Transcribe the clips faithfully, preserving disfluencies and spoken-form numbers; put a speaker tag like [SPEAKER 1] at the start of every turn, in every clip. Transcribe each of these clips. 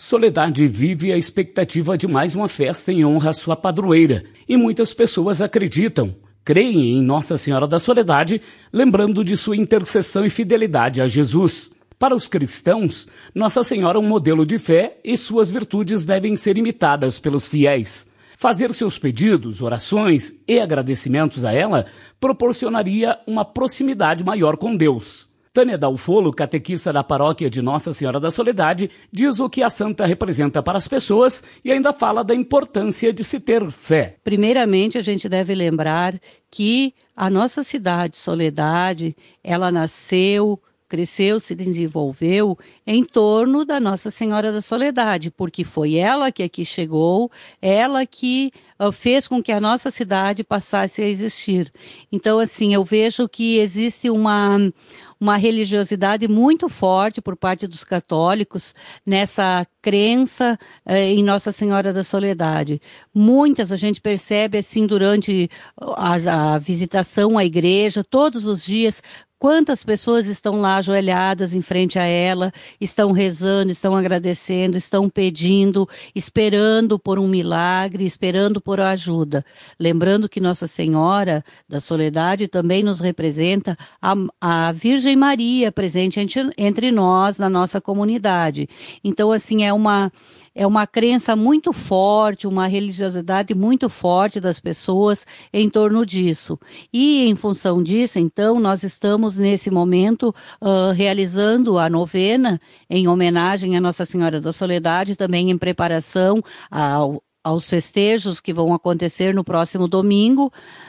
[SPEAKER 1] Soledade vive a expectativa de mais uma festa em honra à sua padroeira, e muitas pessoas acreditam, creem em Nossa Senhora da Soledade, lembrando de sua intercessão e fidelidade a Jesus. Para os cristãos, Nossa Senhora é um modelo de fé e suas virtudes devem ser imitadas pelos fiéis. Fazer seus pedidos, orações e agradecimentos a ela proporcionaria uma proximidade maior com Deus. Tânia Dalfolo, catequista da paróquia de Nossa Senhora da Soledade, diz o que a santa representa para as pessoas e ainda fala da importância de se ter fé.
[SPEAKER 2] Primeiramente, a gente deve lembrar que a nossa cidade, Soledade, ela nasceu, cresceu, se desenvolveu em torno da Nossa Senhora da Soledade, porque foi ela que aqui chegou, ela que uh, fez com que a nossa cidade passasse a existir. Então, assim, eu vejo que existe uma... uma religiosidade muito forte por parte dos católicos nessa crença eh, em Nossa Senhora da Soledade. Muitas a gente percebe assim durante a, a visitação à igreja, todos os dias, quantas pessoas estão lá ajoelhadas em frente a ela, estão rezando, estão agradecendo, estão pedindo, esperando por um milagre, esperando por ajuda. Lembrando que Nossa Senhora da Soledade também nos representa a, a Virgem Maria presente entre, entre nós, na nossa comunidade. Então, assim, é uma... É uma crença muito forte, uma religiosidade muito forte das pessoas em torno disso. E, em função disso, então, nós estamos, nesse momento, uh, realizando a novena em homenagem à Nossa Senhora da Soledade, também em preparação ao, aos festejos que vão acontecer no próximo domingo.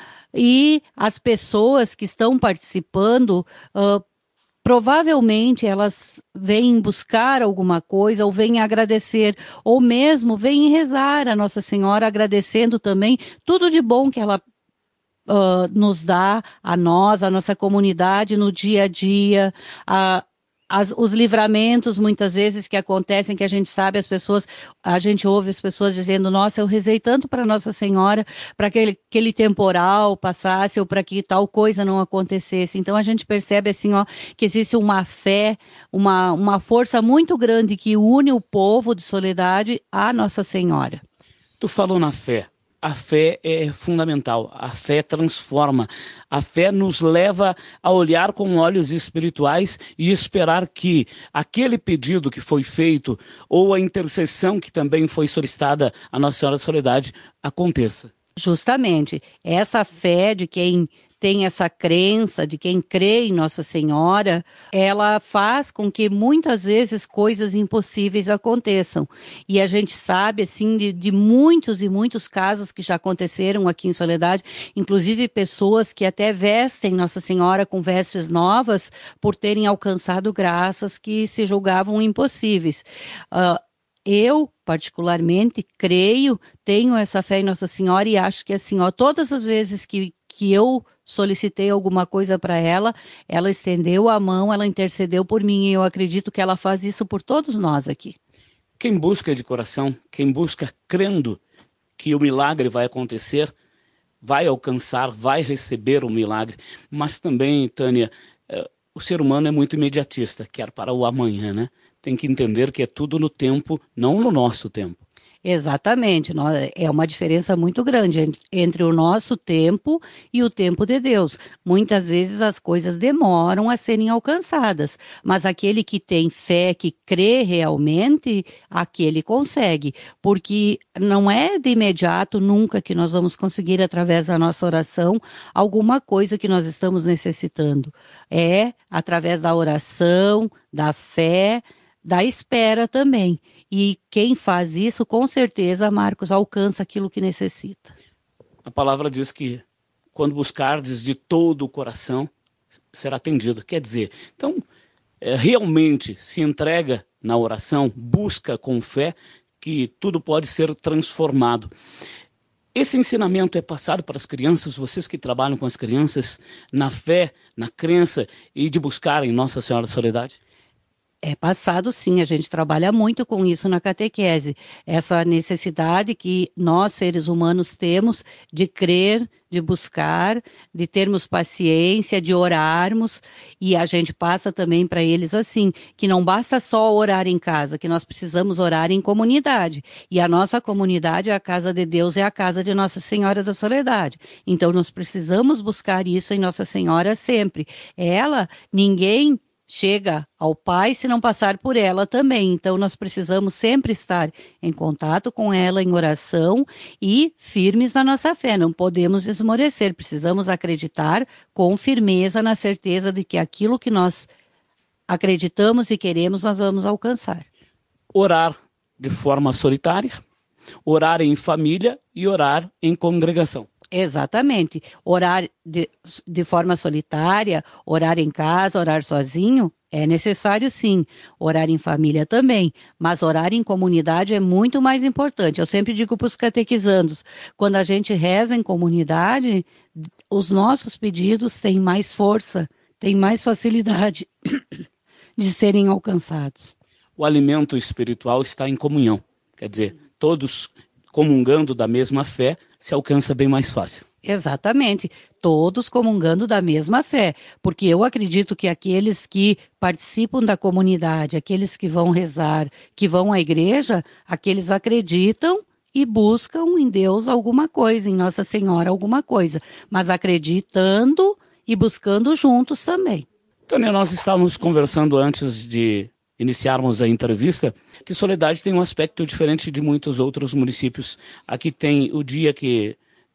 [SPEAKER 2] E as pessoas que estão participando uh, provavelmente elas vêm buscar alguma coisa, ou vêm agradecer, ou mesmo vêm rezar a Nossa Senhora, agradecendo também tudo de bom que ela uh, nos dá, a nós, a nossa comunidade, no dia a dia, a As, os livramentos, muitas vezes, que acontecem, que a gente sabe, as pessoas, a gente ouve as pessoas dizendo, nossa, eu rezei tanto para Nossa Senhora, para que aquele, aquele temporal passasse, ou para que tal coisa não acontecesse. Então, a gente percebe, assim, ó, que existe uma fé, uma, uma força muito grande que une o povo de Soledade à Nossa Senhora.
[SPEAKER 1] Tu falou na fé. A fé é fundamental, a fé transforma, a fé nos leva a olhar com olhos espirituais e esperar que aquele pedido que foi feito ou a intercessão que também foi solicitada à Nossa Senhora da Soledade aconteça.
[SPEAKER 2] Justamente, essa fé de quem tem essa crença, de quem crê em Nossa Senhora, ela faz com que muitas vezes coisas impossíveis aconteçam. E a gente sabe, assim, de, de muitos e muitos casos que já aconteceram aqui em Soledade, inclusive pessoas que até vestem Nossa Senhora com vestes novas por terem alcançado graças que se julgavam impossíveis. Uh, Eu, particularmente, creio, tenho essa fé em Nossa Senhora e acho que, assim, ó, todas as vezes que, que eu solicitei alguma coisa para ela, ela estendeu a mão, ela intercedeu por mim e eu acredito que ela faz isso por todos nós aqui.
[SPEAKER 1] Quem busca de coração, quem busca crendo que o milagre vai acontecer, vai alcançar, vai receber o milagre. Mas também, Tânia, o ser humano é muito imediatista, quer para o amanhã, né? Tem que entender que é tudo no tempo, não no nosso tempo.
[SPEAKER 2] Exatamente, é uma diferença muito grande entre o nosso tempo e o tempo de Deus. Muitas vezes as coisas demoram a serem alcançadas, mas aquele que tem fé, que crê realmente, aquele consegue, porque não é de imediato nunca que nós vamos conseguir, através da nossa oração, alguma coisa que nós estamos necessitando. É através da oração, da fé, da espera também. E quem faz isso, com certeza, Marcos, alcança aquilo que necessita.
[SPEAKER 1] A palavra diz que quando buscardes de todo o coração, será atendido. Quer dizer, então, é, realmente se entrega na oração, busca com fé, que tudo pode ser transformado. Esse ensinamento é passado para as crianças, vocês que trabalham com as crianças, na fé, na crença e de buscar em Nossa Senhora da Soledade?
[SPEAKER 2] É passado, sim, a gente trabalha muito com isso na catequese, essa necessidade que nós, seres humanos, temos de crer, de buscar, de termos paciência, de orarmos, e a gente passa também para eles assim, que não basta só orar em casa, que nós precisamos orar em comunidade, e a nossa comunidade, a casa de Deus, é a casa de Nossa Senhora da Soledade, então nós precisamos buscar isso em Nossa Senhora sempre. Ela, ninguém chega ao Pai se não passar por ela também. Então, nós precisamos sempre estar em contato com ela, em oração e firmes na nossa fé. Não podemos esmorecer, precisamos acreditar com firmeza, na certeza de que aquilo que nós acreditamos e queremos, nós vamos alcançar.
[SPEAKER 1] Orar de forma solitária, orar em família e orar em congregação.
[SPEAKER 2] Exatamente. Orar de, de forma solitária, orar em casa, orar sozinho, é necessário sim. Orar em família também, mas orar em comunidade é muito mais importante. Eu sempre digo para os catequizandos, quando a gente reza em comunidade, os nossos pedidos têm mais força, têm mais facilidade de serem alcançados.
[SPEAKER 1] O alimento espiritual está em comunhão, quer dizer, todos comungando da mesma fé, se alcança bem mais fácil.
[SPEAKER 2] Exatamente, todos comungando da mesma fé, porque eu acredito que aqueles que participam da comunidade, aqueles que vão rezar, que vão à igreja, aqueles acreditam e buscam em Deus alguma coisa, em Nossa Senhora alguma coisa, mas acreditando e buscando juntos também.
[SPEAKER 1] Tânia, nós estávamos conversando antes de iniciarmos a entrevista, que Soledade tem um aspecto diferente de muitos outros municípios. Aqui tem o dia que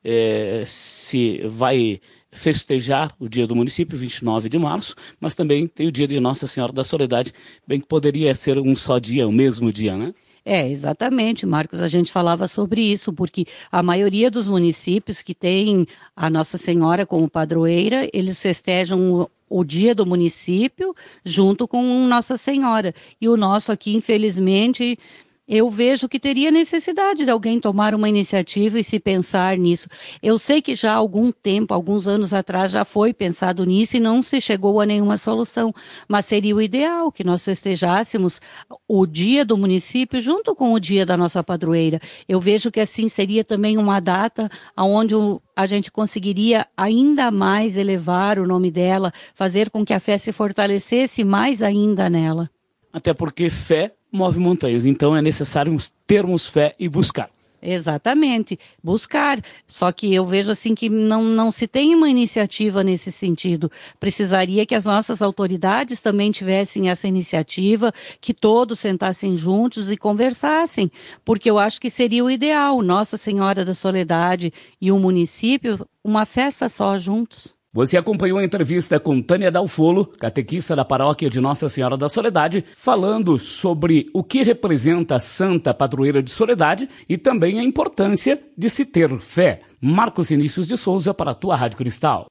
[SPEAKER 1] é, se vai festejar o dia do município, vinte e nove de março, mas também tem o dia de Nossa Senhora da Soledade, bem que poderia ser um só dia, o mesmo dia, né?
[SPEAKER 2] É, exatamente, Marcos, a gente falava sobre isso, porque a maioria dos municípios que tem a Nossa Senhora como padroeira, eles festejam o, o dia do município junto com Nossa Senhora. E o nosso aqui, infelizmente, eu vejo que teria necessidade de alguém tomar uma iniciativa e se pensar nisso. Eu sei que já há algum tempo, alguns anos atrás, já foi pensado nisso e não se chegou a nenhuma solução, mas seria o ideal que nós festejássemos o dia do município junto com o dia da nossa padroeira. Eu vejo que assim seria também uma data onde a gente conseguiria ainda mais elevar o nome dela, fazer com que a fé se fortalecesse mais ainda nela.
[SPEAKER 1] Até porque fé move montanhas, então é necessário termos fé e buscar.
[SPEAKER 2] Exatamente, buscar. Só que eu vejo assim que não, não se tem uma iniciativa nesse sentido. Precisaria que as nossas autoridades também tivessem essa iniciativa, que todos sentassem juntos e conversassem, porque eu acho que seria o ideal, Nossa Senhora da Soledade e o município, uma festa só juntos.
[SPEAKER 1] Você acompanhou a entrevista com Tânia Dalfolo, catequista da paróquia de Nossa Senhora da Soledade, falando sobre o que representa a Santa Padroeira de Soledade e também a importância de se ter fé. Marcos Vinícius de Souza para a tua Rádio Cristal.